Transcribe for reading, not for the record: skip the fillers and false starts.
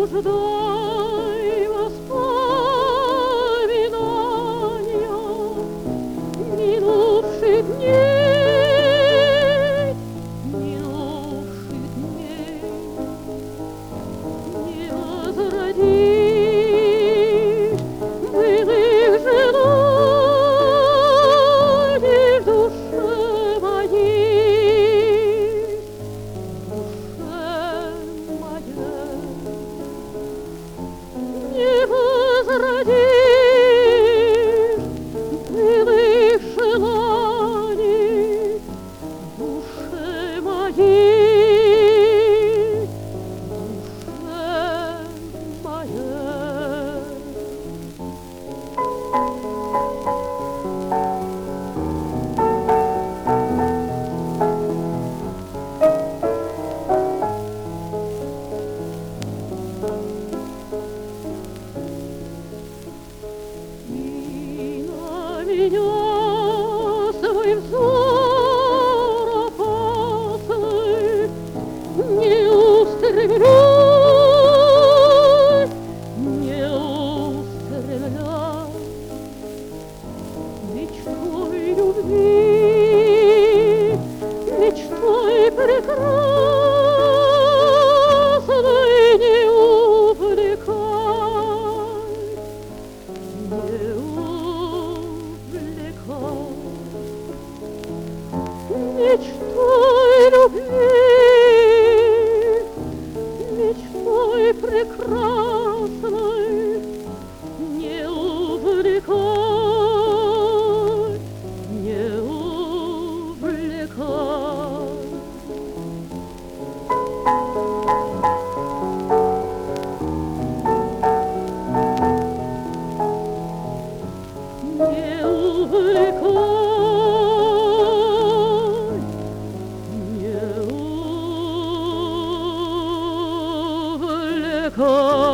блуждай воспоминания минувших дней, минувших дней. Не возродишь былых желаний в душе моей, не возродишь былых желаний в душе моей, душе моей. Меня свой взор опасный не устремляй, не устремляй мечтой любви, мечтой прекрасной не увлекай, не мечтой любви, мечтой прекрасной не увлекай, не увлекай. Не увлекай, не увлекай.